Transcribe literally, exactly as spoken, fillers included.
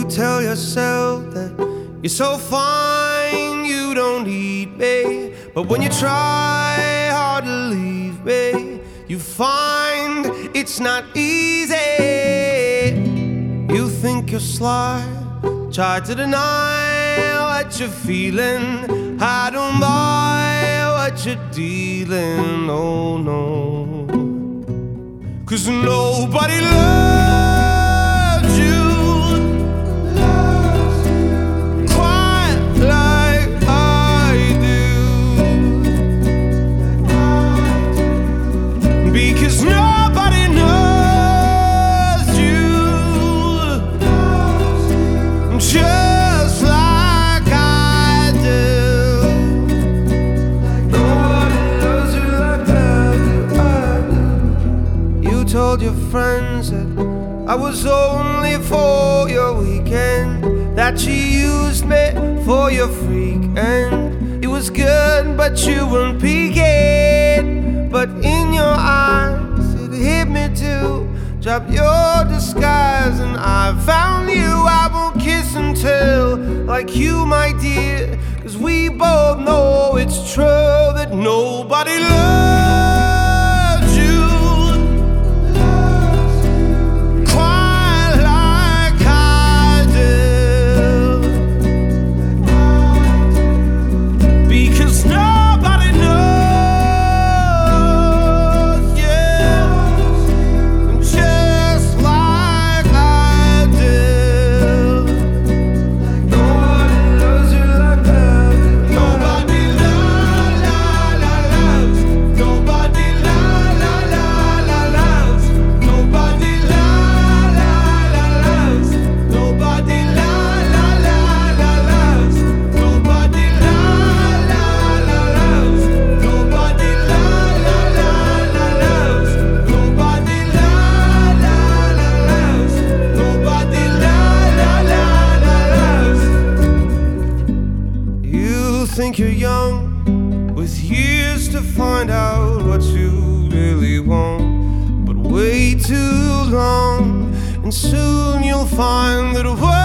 You tell yourself that you're so fine, you don't need me. But when you try hard to leave me, you find it's not easy. You think you're sly, try to deny what you're feeling. I don't buy what you're dealing, oh no. 'Cause nobody loves you quite like I do. Because nobody knows you just like I do. Nobody loves you like I do. You told your friends that I was only for your weekend, that you used me for your freak end. It was good, but you weren't peeking. But in your eyes, it hit me too. Drop your disguise and I found you. I won't kiss and tell like you, my dear, 'cause we both know it's true that nobody loves you quite like I do. Because nobody knows you just like I do. Nobody loves you like I do. Nobody la la la loves. Nobody la la la la loves. Nobody la la la loves. Nobody la la la la loves. Nobody la la la loves. Nobody la la la la loves. Nobody la la la loves. Nobody la la la la loves. You think you're young, with years to find out what you really want. But wait too long, and soon you'll find that